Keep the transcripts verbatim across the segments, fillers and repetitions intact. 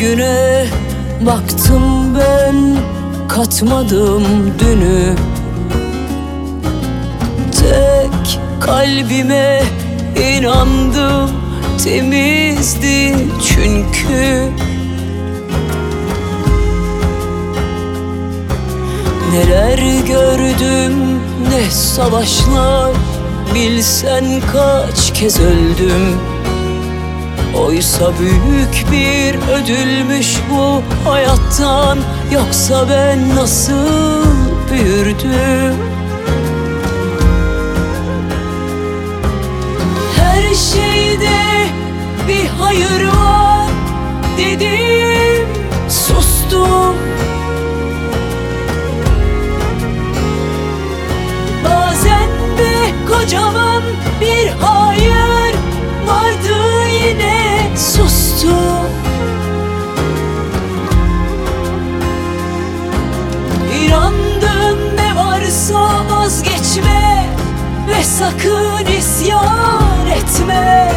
bugüne baktım ben, katmadım dünü. Tek kalbime inandım, temizdi çünkü. Neler gördüm, ne savaşlar, bilsen kaç kez öldüm. Oysa büyük bir ödülmüş bu hayattan, yoksa ben nasıl büyürdüm? Her şeyde bir hayır var dedim, sustum. Bazen de kocaman bir hayır vardı, yine sustum. İnandın ne varsa vazgeçme ve sakın isyan etme.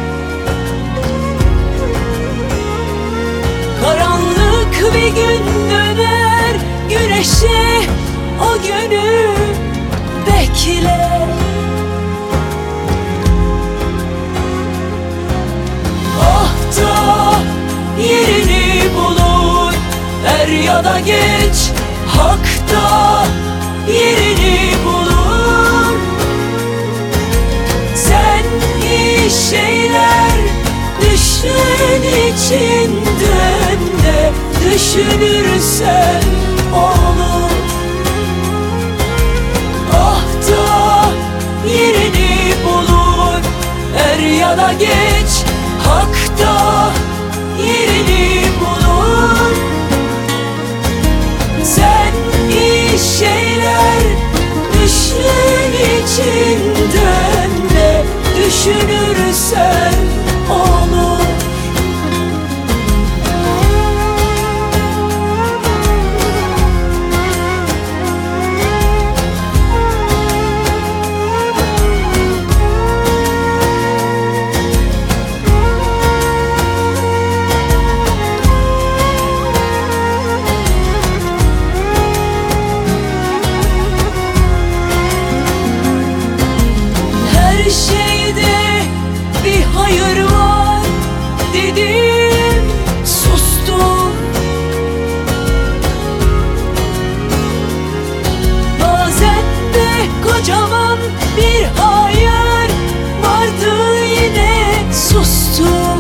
Karanlık bir gün döner güneşe, o günü bekle. Ah da yerini bulur, er ya da geç, hak da yerini bulur. Sen iyi şeyler düşün içinden de, düşünürsen olur. Ah da yerini bulur, er ya da geç, hak da yerini bulur. Sen iyi şeyler düşün içinden de, düşünürsen olur. Her şeyde bir hayır var dedim, sustum. Bazen de kocaman bir hayır vardı, yine sustum.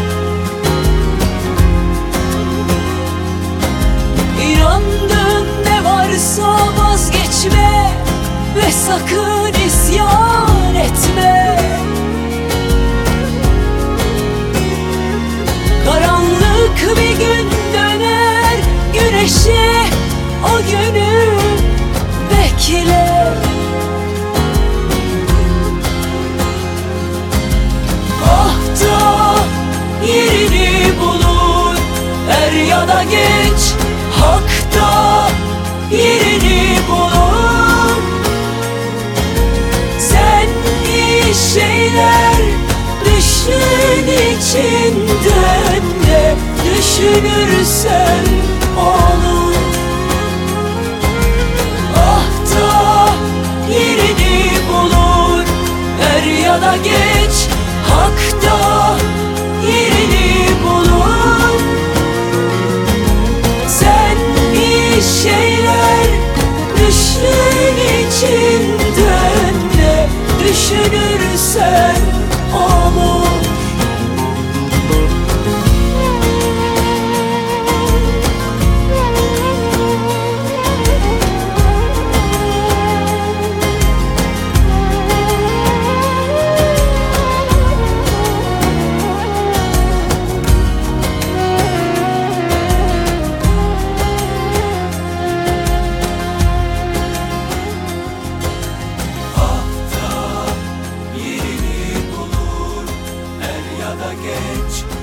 İnandın ne varsa vazgeçme ve sakın isyan etme. Karanlık bir gün döner güneşe, o günü bekle. Ah da yerini bulur, er ya da geç, hak da yerini bulur. Sen iyi şeyler düşün içinden de, düşünürsen olur. Ah da yerini bulur, er ya da geç, hak da yerini bulur. Sen iyi şeyler düşün içinden de, düşünürsen olur. Ya da geç